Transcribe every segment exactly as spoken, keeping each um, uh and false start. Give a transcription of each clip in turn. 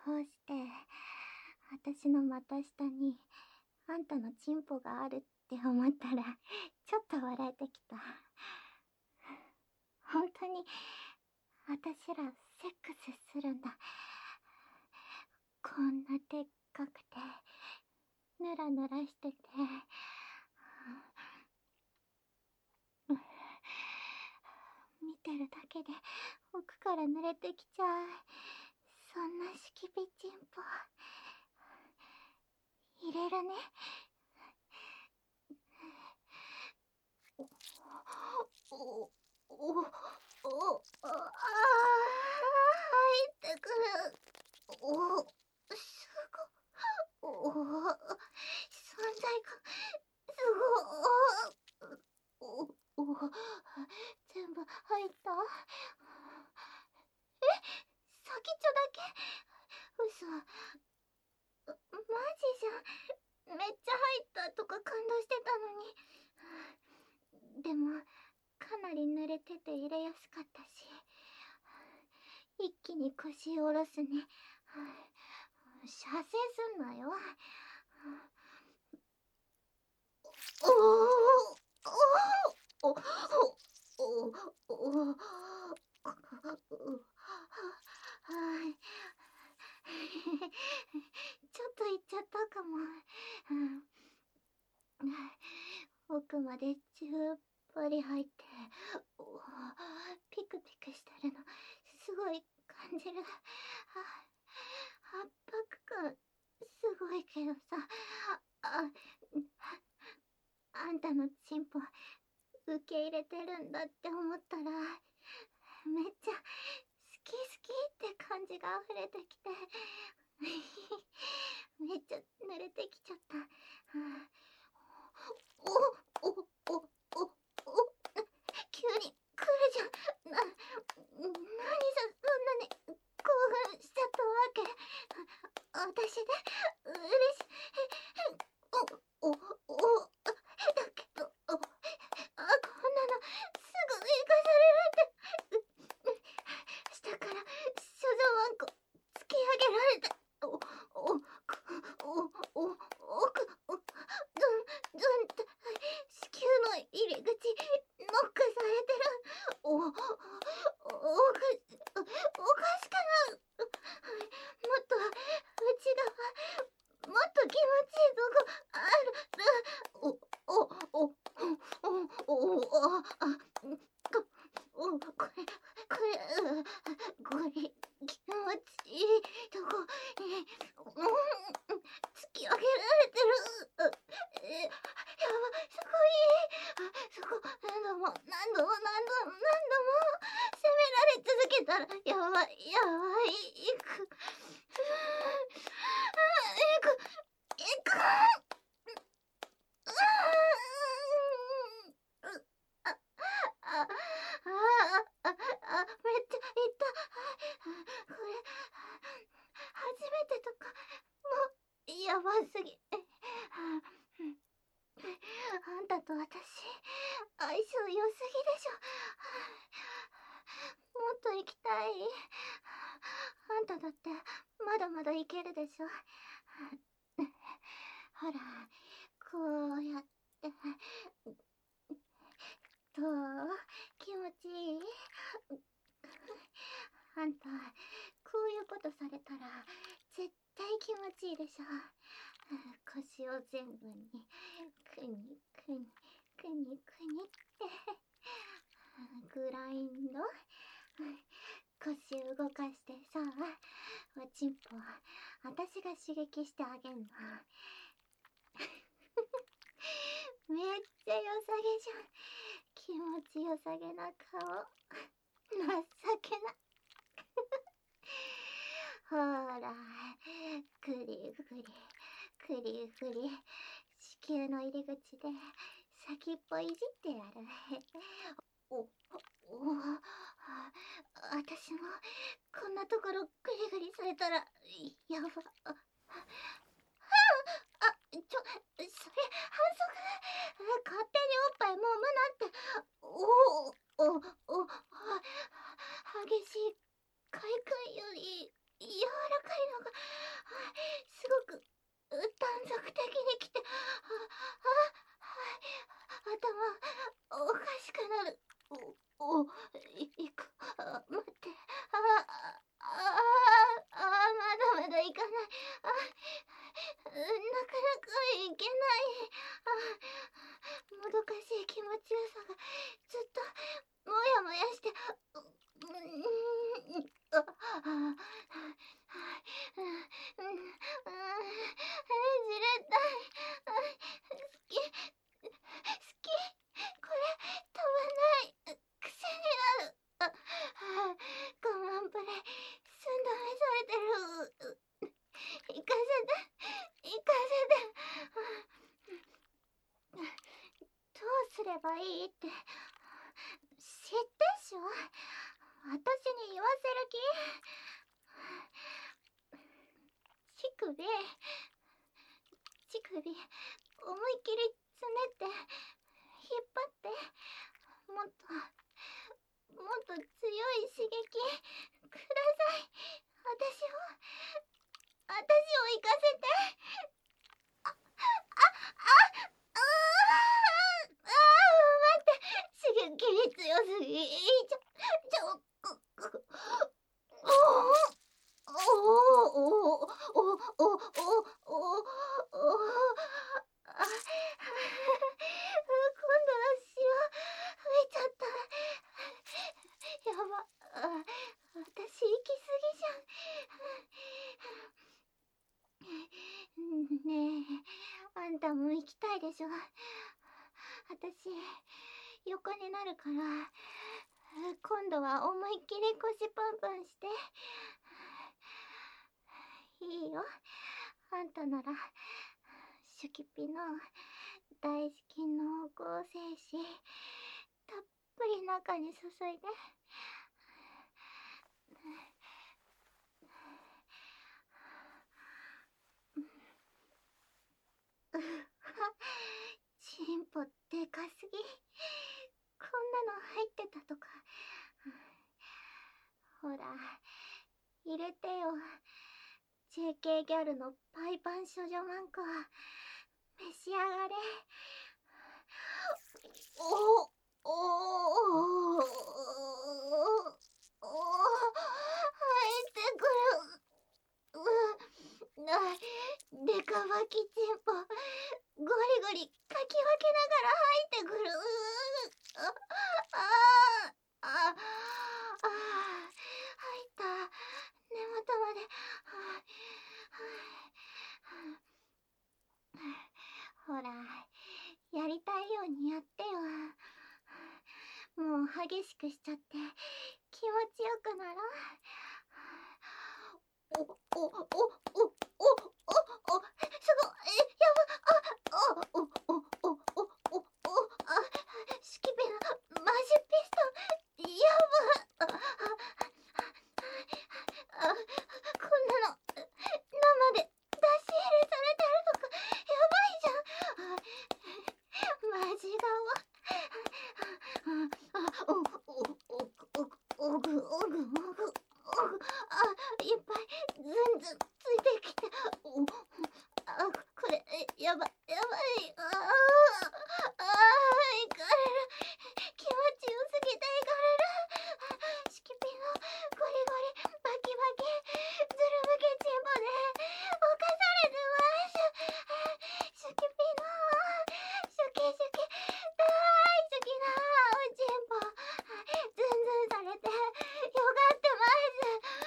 どうして、私の股下に、あんたのチンポがあるって思ったら、ちょっと笑えてきた。本当に、私らセックスするんだ。こんなでっかくて、ぬらぬらしてて、見てるだけで奥から濡れてきちゃう。そんな敷きチンポ入れるね。おおおおおああ入ってくる。おすごお存在感すごおお全部入った。え、先っちょだけ。嘘、マジじゃん。めっちゃ入ったとか感動してたのに。でもかなり濡れてて入れやすかったし、一気に腰を下ろすね。射精すんなよ。おおおおおおおはいちょっといっちゃったかも。奥までじゅっぷり入ってピクピクしてるのすごい感じる。圧迫感すごいけどさ、ああんたのチンポ受け入れてるんだって思ったら、めっちゃ好き好きって感じが溢れてきてめっちゃ濡れてきちゃった。おおおおおお急に来るじゃん。な何さ、そんなに興奮しちゃったわけ。私で嬉しい。おおおだけど、あこんなのすぐ生かされるって下から処女ワンコ突き上げられて、おおおおお奥ズンズンって子宮の入り口ノックされてる。おおおかおかしくなる。もっと内側もっと気持ちいいとこある。おおおおおおあこおこれこれこれ気持ちいいとこに突き上げられてる。えやばすごい。そこ何度も何度も何度も何度も責められ続けたらやばいやばい。いくいくいくあああああめっちゃいった。これ初めてとかもうやばすぎ。あんたと私相性良すぎでしょ。もっと行きたい。あんただってまだまだいけるでしょ。ほらこうやってどう気持ちいい？あんたこういうことされたら絶対気持ちいいでしょ。腰を全部にくにくにくにくにってグラインド腰動かしてさ、おちんぽ私が刺激してあげんの。めっちゃ良さげじゃん。気持ち良さげな顔情けなほらクリクリクリクリ子宮の入り口で先っぽいじってやる。おお私もこんなところグリグリされたらやば。ああちょそれ反則。勝手におっぱい揉むなって。おおおお激しい快感より柔らかいのがなる。お、お、い、いく、あ、待って、あ、あ、あ、あ、まだまだいかない。あ、なかなかいけない。あ、もどかしい気持ちよさがずっともやもやして、う、うん、あ、あ、うん、うん、じれったい。好き、好き、これ、飛ばない、癖になる。あ、あ、我慢プレイ、寸止めされてる。行かせて、行かせて。どうすればいいって知ってっしょ。私に言わせる気？乳首、乳首、思いっきりつねって、引っ張って、もっと、もっと強い刺激ください。私を、私を行かせて。あ、あ、あ、あー、あー、待って、刺激強すぎ。ちょ、ちょ、く、く、おー、おー、おー、おー、おー、おー、おー、おー、あ、今度は潮吹いちゃった。やば、あ、私行き過ぎじゃん。ねえ、あんたも行きたいでしょ。私、横になるから、今度は思いっきり腰パンパンして。いいよ。あんたなら、シュキピの大好き濃厚精子、たっぷり中に注いで。チンポでかすぎ。こんなの入ってたとか。ほら、入れてよ。ジェーケー ギャルのパイパン少女マンコ。召し上がれ。おおおおおお、入ってくる。う、な、デカバキチンポ、ゴリゴリかき分けながら入ってくる。あ、あ、あ、あ、入った。根元まで。ほら、やりたいようにやってよ。もう激しくしちゃって気持ちよくなら。お、お、お、お、お、お、お、すごい、やば、あ、お、お、お、お、お、お、お、あ、シキピのマジピストン、やば、あ、あ、あ、こんなの生で出し入れされてるとかやばいじゃん。あ、マジ顔。あ、お、お、お、お、おぐ、おぐ、おぐ、おぐ、あ、いっぱいずんずんついてきて、お、あ、これやば、やばい。ああ、ああ、いかれる。気持ちよすぎていかれる。シキピのゴリゴリバキバキズル向けチンポで犯されてます。シキピのシュキシュキ大好きなおチンポ、ズンズンされてよがってます。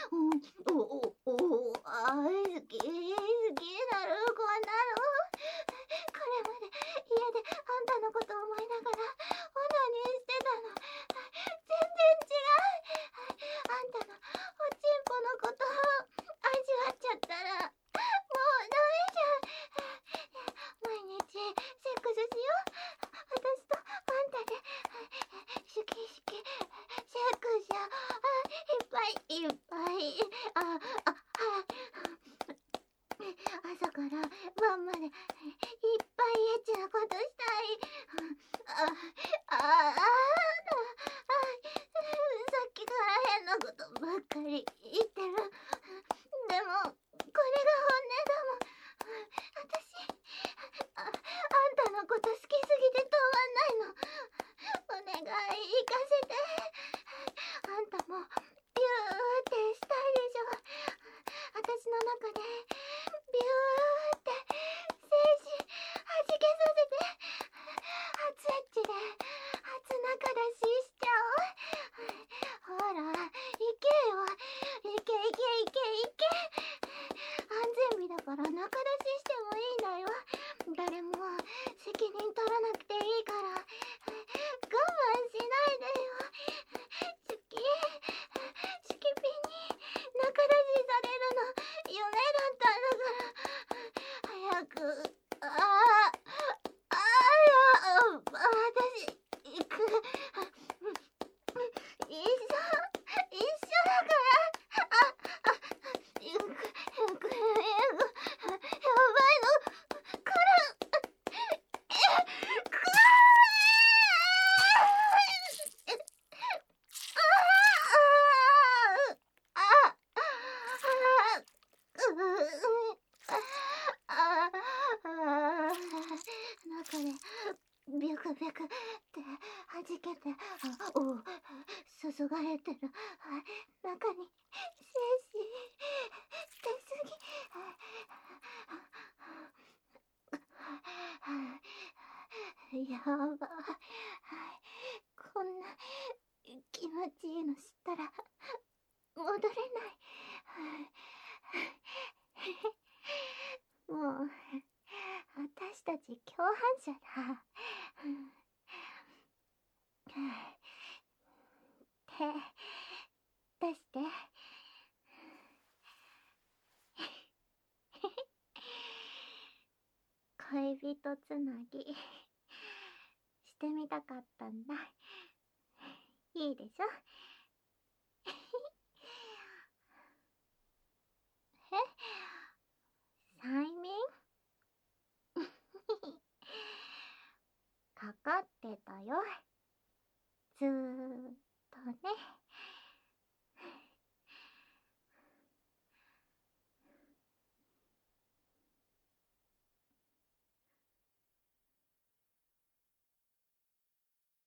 おおおお、あ、好き好きなる。こんなのこれまで家であんたのこと思いながらオナニーしてたの。全然違う。あんたのおちんぽのこと味わっちゃったらもうダメじゃん。毎日セックスしよう。私とあんたでシュキシュキセックスしよう。いっぱいいっぱい。あ、あ、あ、朝から晩までいっぱいエッチなことしたい。あ、あ、あ、あ、さっきから変なことばっかり言ってる。でもこれが本音だもん。私、あ、あんたのこと好きすぎて止まんないの。お願い。 行かせて。あんたもビューってしたいでしょ。私の中でビューって精子はじけさせて、初エッチで初中出ししちゃおう。ほら行けよ、行け行け行け行け。安全日だから中出ししてもいいんだよ。誰も責任取らなくていいから、我慢しないでよ。チュキチュキピに中出しされるの夢だったんだから、早く。ああああ、いや、私行く。一緒一緒だから。ああ、ゆくゆくゆくやばいの来る。えくああああ、中でビュクビュクって弾けて、おお、注がれてる。中に精子出すぎ。やばい。こんな気持ちいいの知ったら戻れない。もう私たち共犯者だ。手出して。恋人つなぎしてみたかったんだ。いいでしょ。え、催眠かかってたよ。